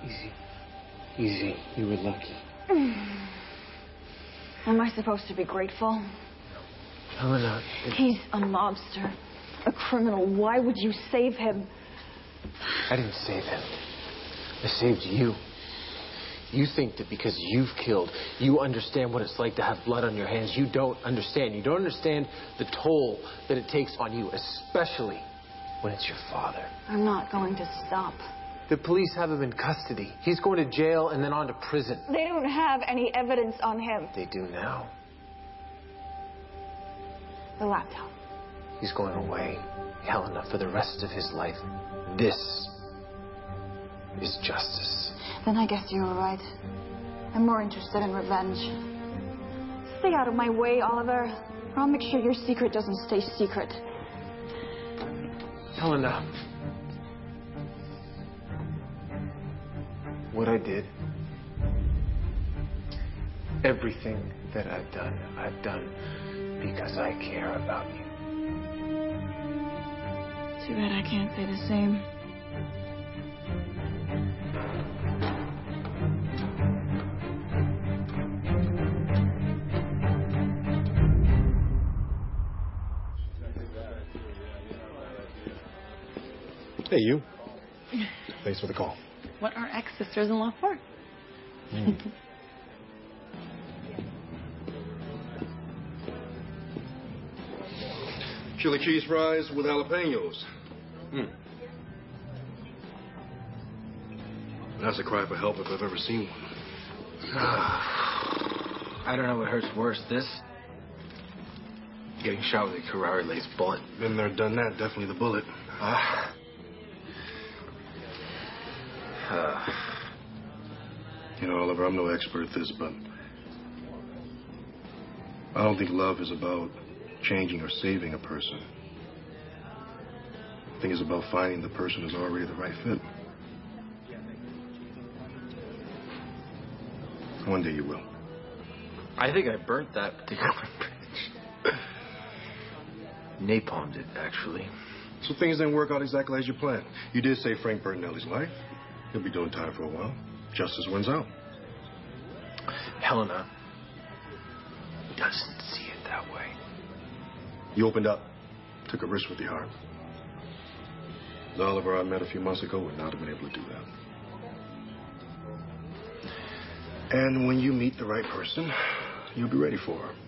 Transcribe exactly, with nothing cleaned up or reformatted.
Easy. Easy. You were lucky. Am I supposed to be grateful? Helena. He's a mobster. A criminal. Why would you save him? I didn't save him. I saved you. You think that because you've killed, you understand what it's like to have blood on your hands. You don't understand. You don't understand the toll that it takes on you, especially when it's your father. I'm not going to stop. The police have him in custody. He's going to jail and then on to prison. They don't have any evidence on him. They do now. The laptop. He's going away, Helena, for the rest of his life. This is justice. Then I guess you're all right. I'm more interested in revenge. Stay out of my way, Oliver, or I'll make sure your secret doesn't stay secret. Helena. What I did, everything that I've done, I've done because I care about you. Too bad I can't say the same. Hey, you. Thanks for the call. What are ex-sisters-in-law for? Mm. Chili cheese fries with jalapenos. Mm. That's a cry for help if I've ever seen one. I don't know what hurts worse, this getting shot with a Carrara lace bullet. Been there, done that. Definitely the bullet. Ah. Uh. You know, Oliver, I'm no expert at this, but I don't think love is about changing or saving a person. I think it's about finding the person who's already the right fit. One day you will. I think I burnt that particular bridge. Napalmed it, actually. So things didn't work out exactly as you planned. You did save Frank Bertinelli's life. He'll be doing time for a while. Justice wins out. Helena doesn't see it that way. You opened up, took a risk with your heart. The Oliver I met a few months ago would not have been able to do that. And when you meet the right person, you'll be ready for her.